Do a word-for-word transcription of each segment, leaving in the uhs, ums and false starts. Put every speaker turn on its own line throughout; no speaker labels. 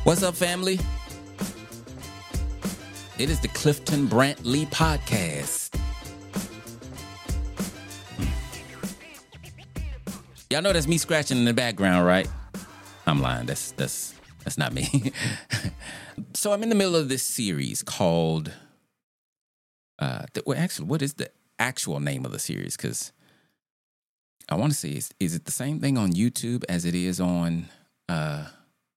What's up, family? It is the Clifton Brantley Podcast. Y'all know that's me scratching in the background, right? I'm lying. That's that's that's not me. So I'm in the middle of this series called. Uh, th- well, actually, what is the actual name of the series? Because I want to say, is, is it the same thing on YouTube as it is on? Uh,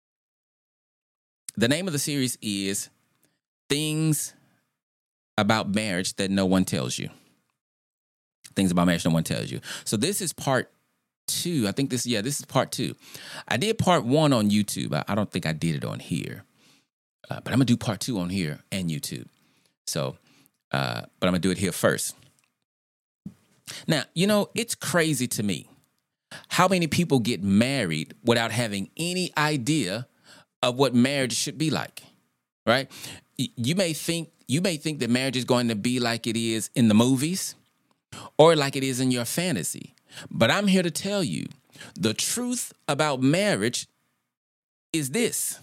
the name of the series is Things About Marriage That No One Tells You. Things About Marriage No One Tells You. So this is part two. I think this, yeah, this is part two. I did part one on YouTube. I, I don't think I did it on here. Uh, but I'm going to do part two on here and YouTube. So, uh, but I'm going to do it here first. Now, you know, it's crazy to me how many people get married without having any idea of what marriage should be like, right? You may think you may think that marriage is going to be like it is in the movies or like it is in your fantasy. But I'm here to tell you the truth about marriage is this.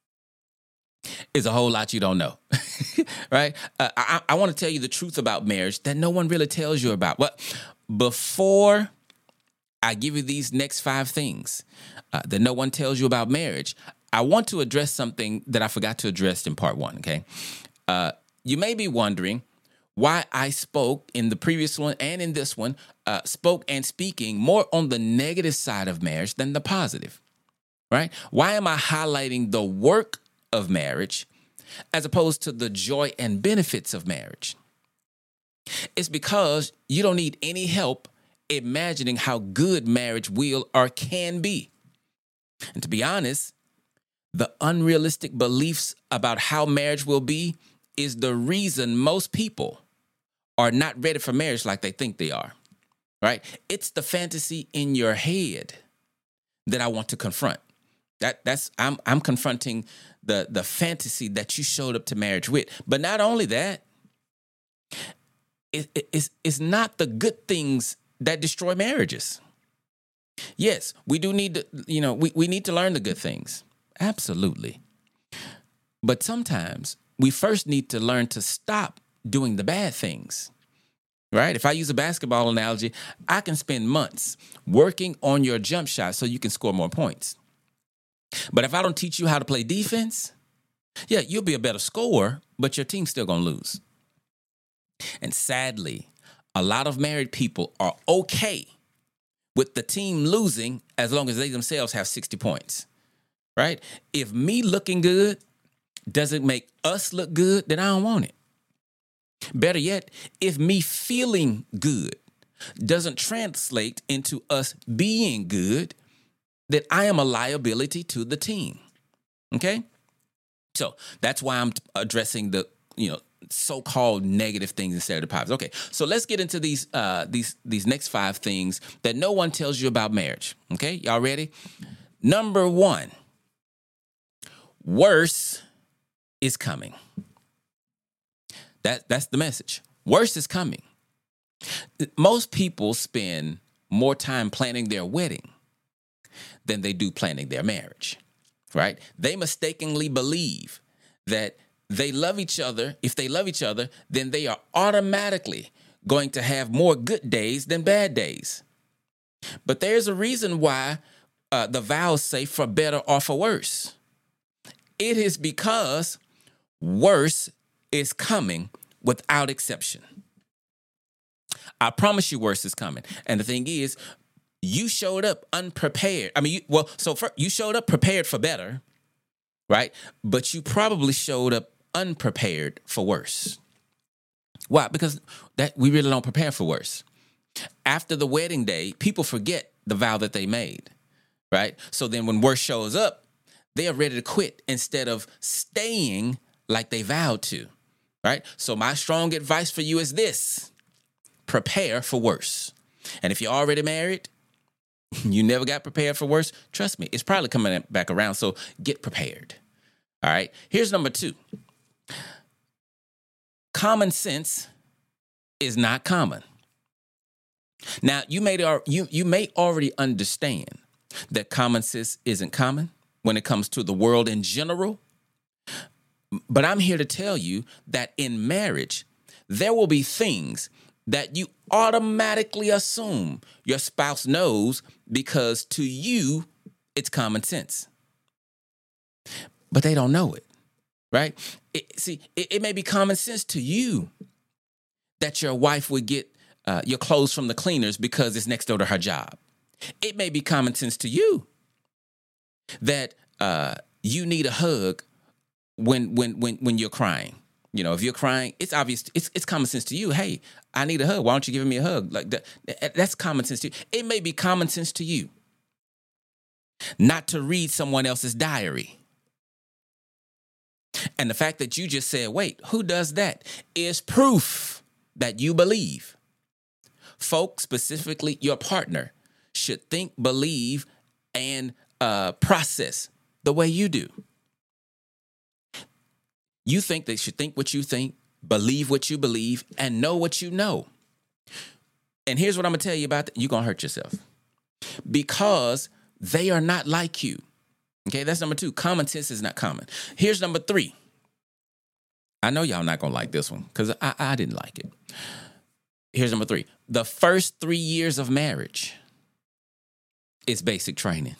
Is a whole lot you don't know, right? Uh, I, I want to tell you the truth about marriage that no one really tells you about. But before I give you these next five things uh, that no one tells you about marriage, I want to address something that I forgot to address in part one, okay? Uh, you may be wondering why I spoke in the previous one and in this one, uh, spoke and speaking more on the negative side of marriage than the positive, right? Why am I highlighting the work of marriage as opposed to the joy and benefits of marriage? It's because you don't need any help imagining how good marriage will or can be. And to be honest, the unrealistic beliefs about how marriage will be is the reason most people are not ready for marriage like they think they are, right? It's the fantasy in your head that I want to confront. That that's I'm I'm confronting the the fantasy that you showed up to marriage with. But not only that, it, it, it's it's not the good things that destroy marriages. Yes, we do need to, you know, we, we need to learn the good things. Absolutely. But sometimes we first need to learn to stop doing the bad things, right? If I use a basketball analogy, I can spend months working on your jump shot so you can score more points. But if I don't teach you how to play defense, yeah, you'll be a better scorer, but your team's still going to lose. And sadly, a lot of married people are okay with the team losing as long as they themselves have sixty points, right? If me looking good doesn't make us look good, then I don't want it. Better yet, if me feeling good doesn't translate into us being good, that I am a liability to the team, okay? So that's why I'm addressing the, you know, so-called negative things instead of the positive. Okay, so let's get into these uh, these these next five things that no one tells you about marriage, okay? Y'all ready? Number one, worse is coming. That That's the message. Worse is coming. Most people spend more time planning their wedding than they do planning their marriage, right? They mistakenly believe that they love each other. If they love each other, then they are automatically going to have more good days than bad days. But there's a reason why uh, the vows say for better or for worse. It is because worse is coming without exception. I promise you worse is coming. And the thing is, you showed up unprepared. I mean, you, well, so first, you showed up prepared for better, right? But you probably showed up unprepared for worse. Why? Because that we really don't prepare for worse. After the wedding day, people forget the vow that they made, right? So then when worse shows up, they are ready to quit instead of staying like they vowed to, right? So my strong advice for you is this: prepare for worse. And if you're already married, you never got prepared for worse, trust me, it's probably coming back around. So get prepared. All right. Here's number two. Common sense is not common. Now, you may you you may already understand that common sense isn't common, when it comes to the world in general. But I'm here to tell you that in marriage, there will be things that you automatically assume your spouse knows because to you, it's common sense. But they don't know it, right? It, see, it, it may be common sense to you that your wife would get uh, your clothes from the cleaners because it's next door to her job. It may be common sense to you that uh, you need a hug when when when when you're crying. You know, if you're crying, it's obvious. It's it's common sense to you. Hey, I need a hug. Why don't you give me a hug? Like that, that's common sense to you. It may be common sense to you not to read someone else's diary. And the fact that you just said, wait, who does that, is proof that you believe. Folks, specifically your partner, should think, believe, and uh, process the way you do. You think they should think what you think, believe what you believe, and know what you know. And here's what I'm going to tell you about that. You're going to hurt yourself because they are not like you. Okay, that's number two. Common sense is not common. Here's number three. I know y'all not going to like this one because I, I didn't like it. Here's number three. The first three years of marriage is basic training.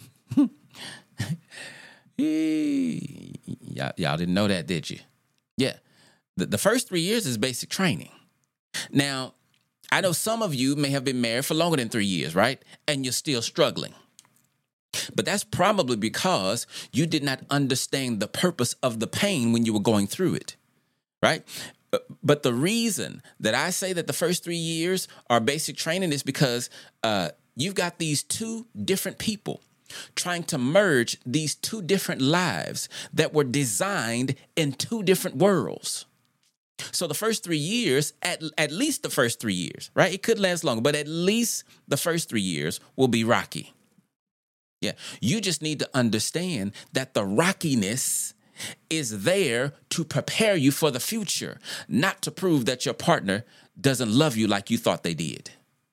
y'all, y'all didn't know that, did you? Yeah. The, the first three years is basic training. Now, I know some of you may have been married for longer than three years, right? And you're still struggling. But that's probably because you did not understand the purpose of the pain when you were going through it, right? But the reason that I say that the first three years are basic training is because uh, you've got these two different people trying to merge these two different lives that were designed in two different worlds. So the first three years, at, at least the first three years, right? It could last longer, but at least the first three years will be rocky. Yeah, you just need to understand that the rockiness is there to prepare you for the future, not to prove that your partner doesn't love you like you thought they did.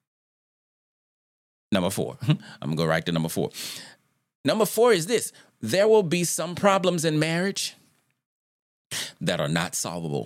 Number four, I'm going to go right to number four. Number four is this. There will be some problems in marriage that are not solvable.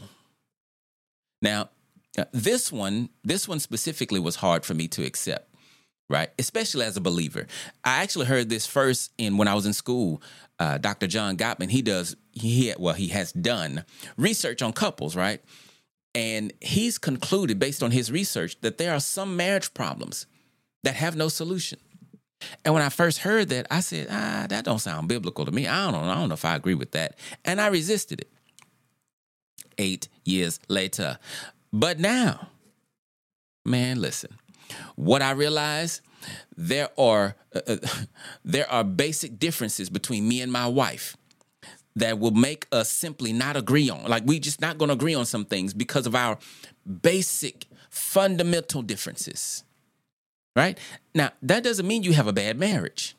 Now, this one, this one specifically was hard for me to accept. Right, especially as a believer. I actually heard this first in when I was in school. Uh, Doctor John Gottman, he does, he well, he has done research on couples, right? And he's concluded, based on his research, that there are some marriage problems that have no solution. And when I first heard that, I said, ah, that don't sound biblical to me. I don't know. I don't know if I agree with that. And I resisted it. Eight years later. But now, man, listen. What I realize, there are uh, there are basic differences between me and my wife that will make us simply not agree on. Like, we just not going to agree on some things because of our basic fundamental differences. Right? Now, that doesn't mean you have a bad marriage.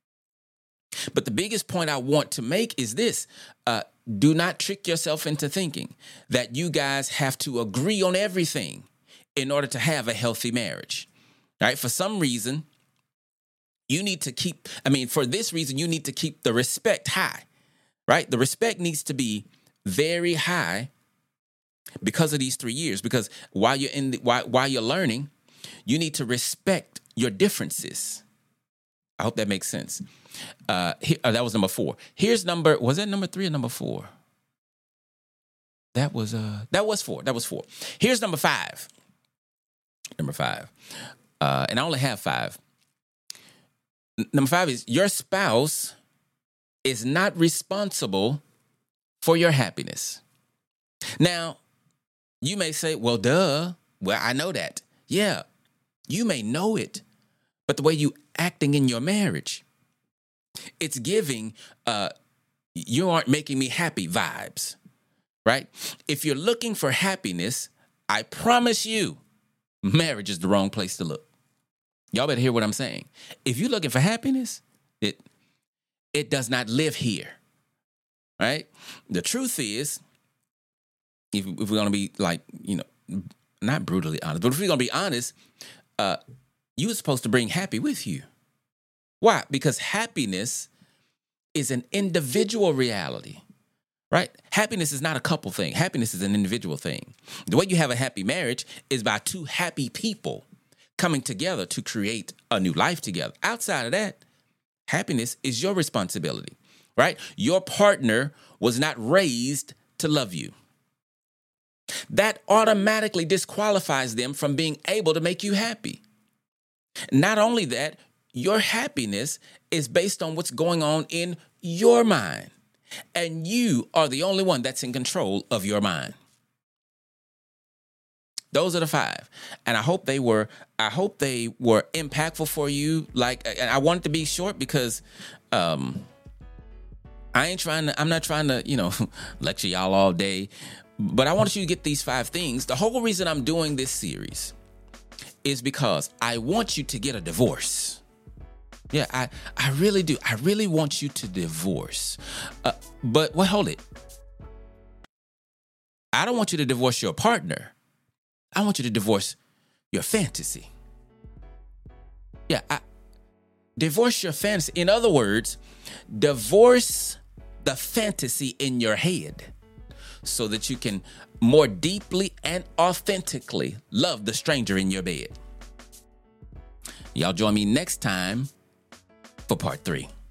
But the biggest point I want to make is this. Uh, do not trick yourself into thinking that you guys have to agree on everything in order to have a healthy marriage, right? For some reason, you need to keep, I mean, for this reason, you need to keep the respect high, right? The respect needs to be very high because of these three years, because while you're in, the, while, while you're learning, you need to respect your differences. I hope that makes sense. Uh, here, uh, that was number four. Here's number, was that number three or number four? That was, uh, that was four. That was four. Here's number five. Number five, uh, and I only have five. N- number five is your spouse is not responsible for your happiness. Now, you may say, well, duh. Well, I know that. Yeah, you may know it, but the way you acting in your marriage, it's giving uh, you aren't making me happy vibes, right? If you're looking for happiness, I promise you, marriage is the wrong place to look. Y'all better hear what I'm saying. If you're looking for happiness, it it does not live here, right? The truth is, if, if we're going to be like, you know, not brutally honest, but if we're going to be honest, uh, you were supposed to bring happy with you. Why? Because happiness is an individual reality, right? Happiness is not a couple thing. Happiness is an individual thing. The way you have a happy marriage is by two happy people coming together to create a new life together. Outside of that, happiness is your responsibility, right? Your partner was not raised to love you. That automatically disqualifies them from being able to make you happy. Not only that, your happiness is based on what's going on in your mind. And you are the only one that's in control of your mind. Those are the five. And I hope they were, I hope they were impactful for you. Like, and I wanted to be short because um, I ain't trying to, I'm not trying to, you know, lecture y'all all day. But I want you to get these five things. The whole reason I'm doing this series is because I want you to get a divorce. Yeah, I, I really do. I really want you to divorce. Uh, but well, hold it. I don't want you to divorce your partner. I want you to divorce your fantasy. Yeah, I, divorce your fantasy. In other words, divorce the fantasy in your head so that you can more deeply and authentically love the stranger in your bed. Y'all join me next time for part three.